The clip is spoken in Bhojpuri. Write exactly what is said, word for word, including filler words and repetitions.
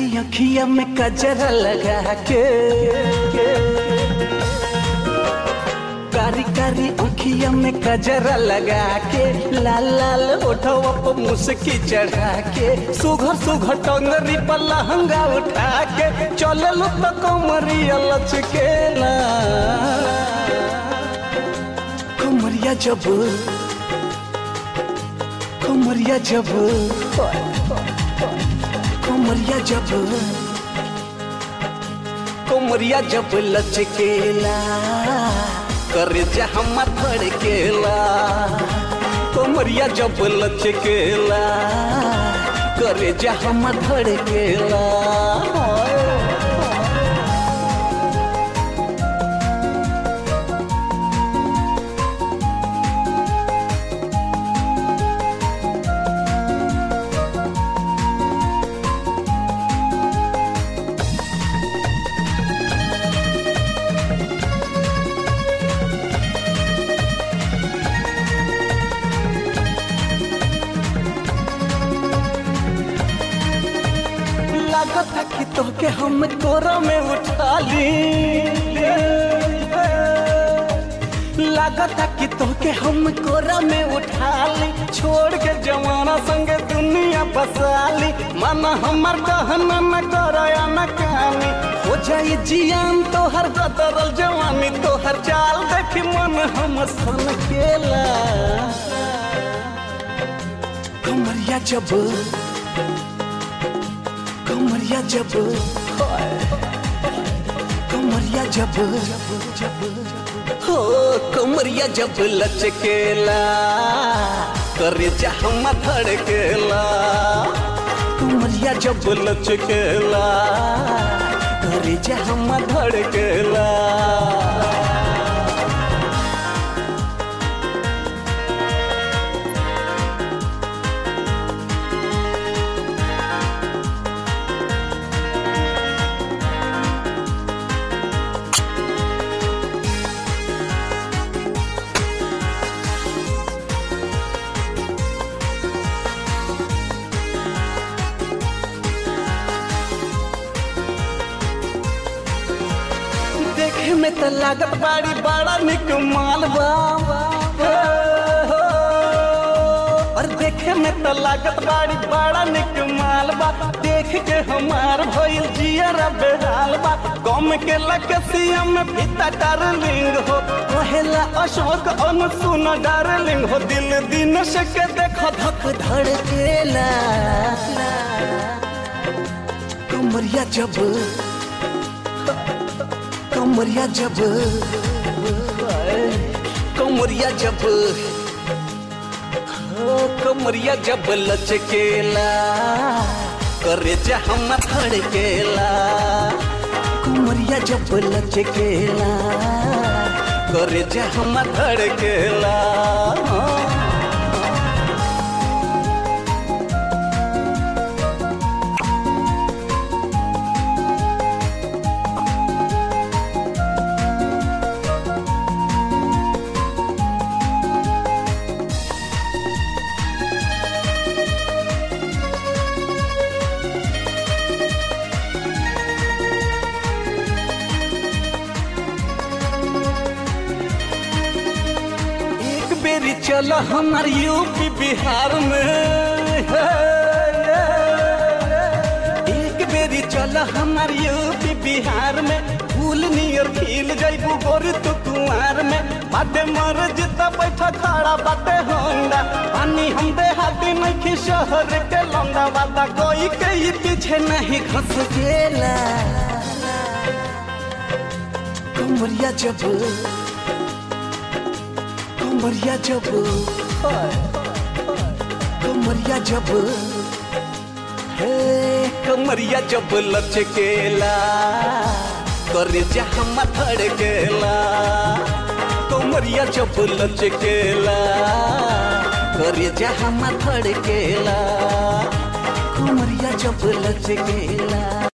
अखिया में कजरा लगा के, कारी कारी अखिया में कजरा लगा के, लाल लाल ओठवा पर मुस्की चढ़ा के, सुघर सुघर टंगरी पर लहंगा उठा के, चले लो तो कमरिया लचकेला। कमरिया जब कमरिया जब कमरिया जब कमरिया जब लचकेला, करे जहाँ धड़केला। कमरिया जब लचकेला, करे जहाँ धड़केला। लागता कि तोके हम तोरा में उठा ली, लागता कि तोके हम कोरा में उठा ली, छोड़ के जमाना संगे दुनिया बसाली। मन हमर कहना न करया न कहानी, हो जाई जियान तोहर गदरल जवानी। तोहर चाल देखी मन हम सन केला। कमरिया जब कमरिया जब कमरिया जब हो कमरिया जब लचकेला, करे जहाँ धड़केला। कमरिया जब लचकेला, करे जहाँ धड़केला। देखे में तो लागत बाड़ी बड़ा निक मालवा, और देखे में तो लागत बाड़ी बड़ा निक मालवा। देख के हमार भइल जियरा बेहालबा, गम के लकसिया में पिता डार्लिंग हो। कहेला अशोक अन सुन डार्लिंग हो, दिल दिन से के देखो धक धड़केला। कमरिया जब कमरिया जब कमरिया जब कमरिया जब लचकेला, करे जहाँ धड़केला। कमरिया जब लचकेला, करे जहाँ धड़केला। बेरी चलो हमार यूपी बिहार में, एक बेरी चलो हमार यूपी बिहार में। फूल नियर खिल जाइबू गोरी तू कुंवार में। बाटे मर जिता बैठा खड़ा बाटे होंडा, पानी हम देहाती नहीं शहर के लौंडा। वादा कोई के पीछे नहीं घस गेला। कमरिया जब कमरिया जब कमरिया जब हे कमरिया जब लचकेला, करे जहाँ धड़केला। कमरिया जब लचकेला, करे जहाँ धड़केला। कमरिया जब लचकेला।